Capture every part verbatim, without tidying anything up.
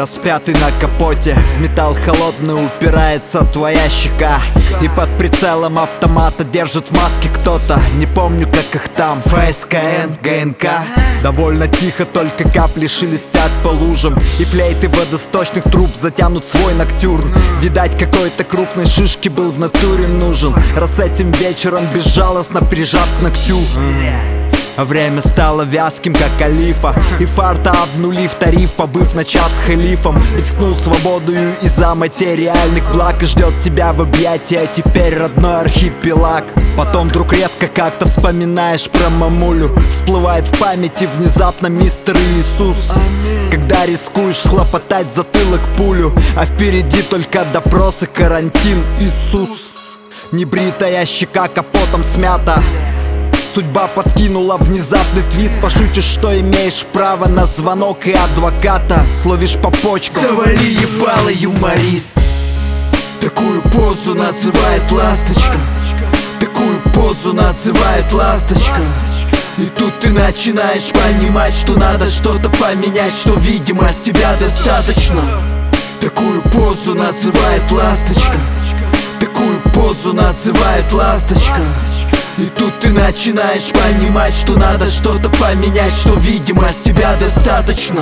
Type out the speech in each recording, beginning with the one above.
распятый на капоте. В металл холодный упирается твоя щека, и под прицелом автомата держит в маске кто-то. Не помню, как их там, ФСКН, ГНК. Довольно тихо, только капли шелестят по лужам, и флейты водосточных труб затянут свой ноктюрн. Видать, какой-то крупной шишки был в натуре нужен, раз этим вечером безжалостно прижат к ногтю. А время стало вязким, как олифа, и фарта обнулив тариф, побыв на час с халифом. Рискнул свободою из-за материальных благ, и ждет тебя в объятия теперь родной архипелаг. Потом вдруг резко как-то вспоминаешь про мамулю, всплывает в памяти внезапно мистер Иисус. Когда рискуешь схлопотать затылок пулю, а впереди только допрос и карантин. Иисус. Небритая щека капотом смята, судьба подкинула внезапный твист. Пошутишь, что имеешь право на звонок и адвоката, словишь по почкам: завали ебало, юморист. Такую позу называет ласточка, такую позу называет ласточка. И тут ты начинаешь понимать, что надо что-то поменять, что видимость тебя достаточно. Такую позу называет ласточка, такую позу называет ласточка. И тут ты начинаешь понимать, что надо что-то поменять, что видимость тебя достаточно.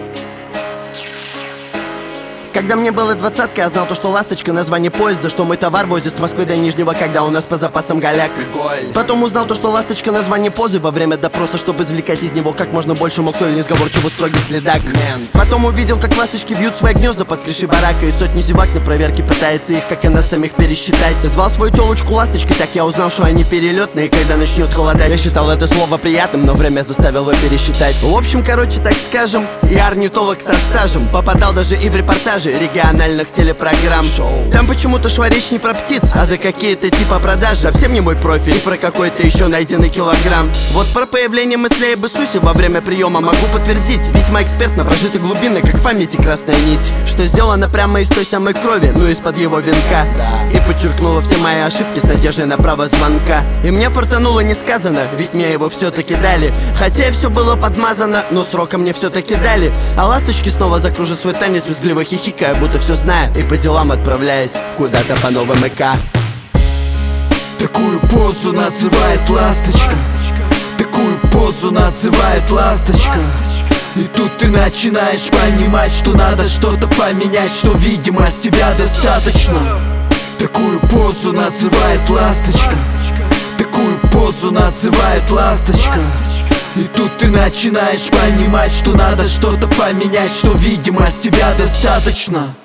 Когда мне было двадцатка, я знал то, что ласточка — название поезда, что мой товар возит с Москвы до Нижнего, когда у нас по запасам голяк. Потом узнал то, что ласточка — название позы во время допроса, чтобы извлекать из него как можно больше мог столь несговорчивый строгий следак. Потом увидел, как ласточки вьют свои гнезда под крышей барака, и сотни зевак на проверке пытается их, как и нас самих, пересчитать. Звал свою телочку ласточкой, так я узнал, что они перелетные. Когда начнет холодать, я считал это слово приятным, но время заставило пересчитать. В общем, короче, так скажем, я орнитолог со стажем, попадал даже и в репортажи региональных телепрограмм. Там почему-то шла речь не про птиц, а за какие-то типа продаж. Совсем не мой профиль, и про какой-то еще найденный килограмм. Вот про появление мыслей об Иисусе во время приема могу подтвердить. Весьма экспертно прожиты глубины, как в памяти красная нить, что сделано прямо из той самой крови, ну из-под его венка. И подчеркнула все мои ошибки с надеждой на право звонка. И мне фартануло несказанно, ведь мне его все-таки дали. Хотя и все было подмазано, но срока мне все-таки дали. А ласточки снова закружат свой танец, визгливо хихикая, будто все знаю, и по делам отправляясь куда-то по новым ЭК. Такую позу называет ласточка, такую позу называет ласточка. И тут ты начинаешь понимать, что надо что-то поменять, что видимость тебя достаточно. Такую позу называет ласточка, такую позу называет ласточка. И тут ты начинаешь понимать, что надо что-то поменять, что видимость тебя достаточно.